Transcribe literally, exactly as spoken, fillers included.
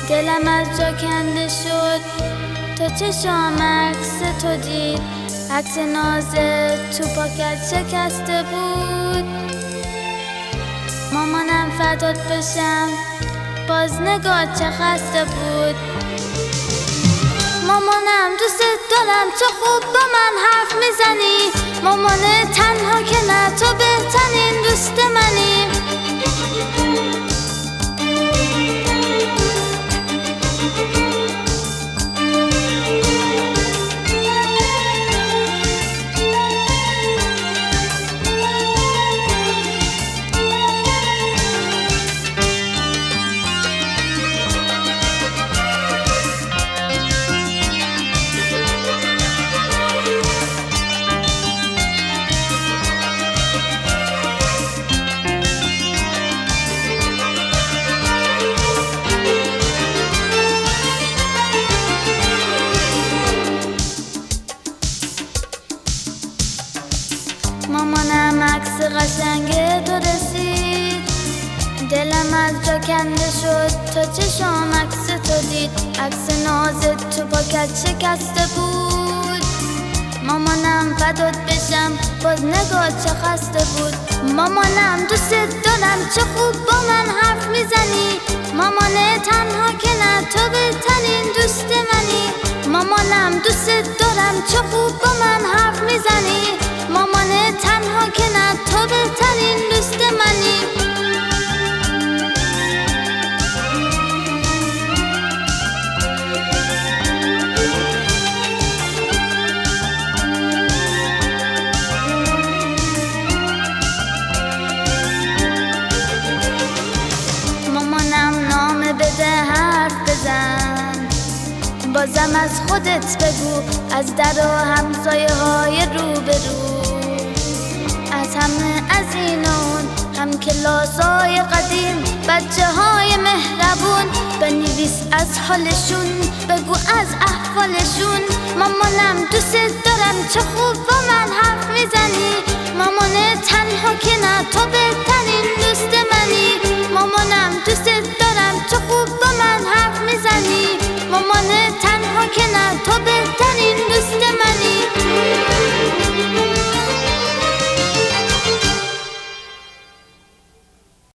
دلم از جا کنده شد تا چشام عکس تو دید. عکس نازت تو پاکت شکسته بود. مامانم فدات بشم باز نگاه چه خسته بود. مامانم دوست دارم چه خوب با من حرف میزنی. مامان تنها که نه تو بهترین دوست منی. مامانم عکس قشنگ تو رسید. دلم از جا کنده شد تا چشام عکس تو دید. عکس نازت تو پاکت شکسته بود. مامانم فدات بشم باز نگاه چه خسته بود. مامانم دوست دارم چه خوب با من حرف میزنی. مامان تنها که نه تو بهترین دوست منی. مامانم دوست دارم چه خوب با من حرف میزنی. مامان تنها که نه تو بهترین دوست منی. مامانم نامه بده حرف بزن. بازم از خودت بگو از در و همسایه های رو به رو. از همه از این اون هم کلاسای قدیم بچه های مهربون. بنویس از حالشون بگو از احوالشون. مامانم دوست دارم چه خوب با من حرف میزنی. مامان تنها که نه تو بهترین دوست من.